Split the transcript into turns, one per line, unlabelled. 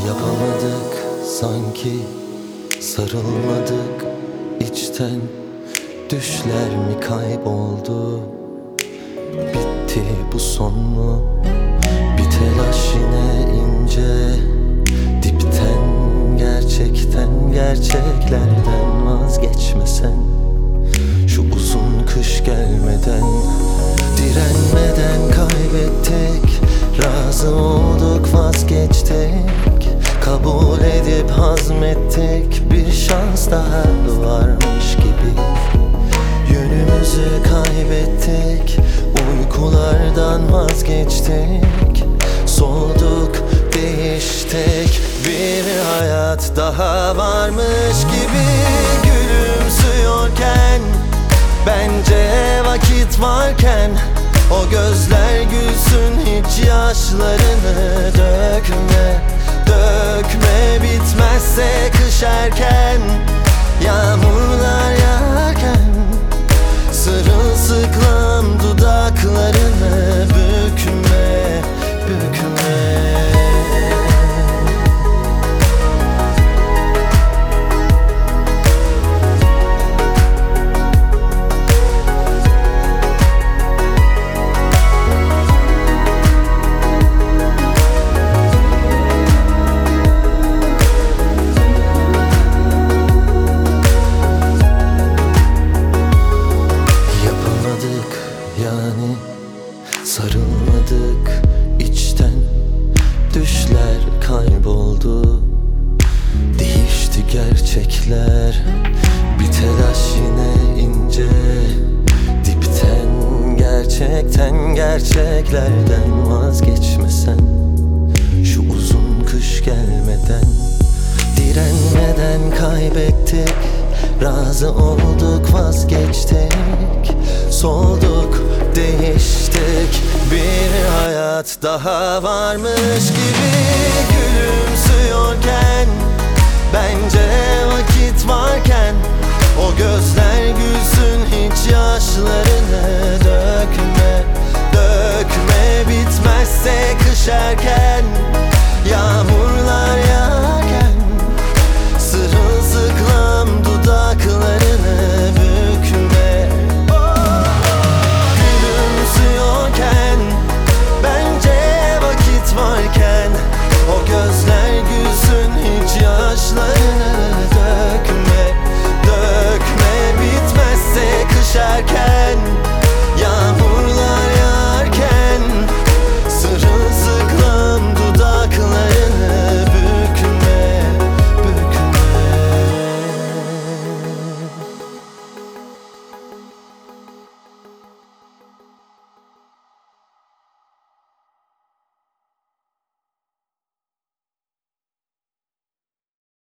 Yapamadık sanki, sarılmadık içten. Düşler mi kayboldu, bitti bu son mu? Bir telaş yine ince, dipten gerçekten, gerçeklerden vazgeçmesen. Şu uzun kış gelmeden, direnmeden kaybettik. Razı olduk, vazgeçtik. Kabul edip hazmettik. Bir şans daha varmış gibi. Yönümüzü kaybettik. Uykulardan vazgeçtik. Soğuduk, değiştik. Bir hayat daha varmış gibi. Gülümsüyorken, bence vakit varken, o gözler gülsün, hiç yaşlarını dökme. Dökme, bitmezse kış erken, yağmurlar yağarken, sırılsıklam dudaklarını bükme, bükme. Yani sarılmadık içten. Düşler kayboldu, değişti gerçekler. Bir telaş yine ince, dipten gerçekten, gerçeklerden vazgeçmesen. Şu uzun kış gelmeden, direnmeden kaybettik. Razı olduk, vazgeçtik. Solduk, değiştik. Bir hayat daha varmış gibi. Gülümsüyorken, bence vakit varken, o gözler gülsün, hiç yaşlarını dökme. Dökme, bitmezse kış erken,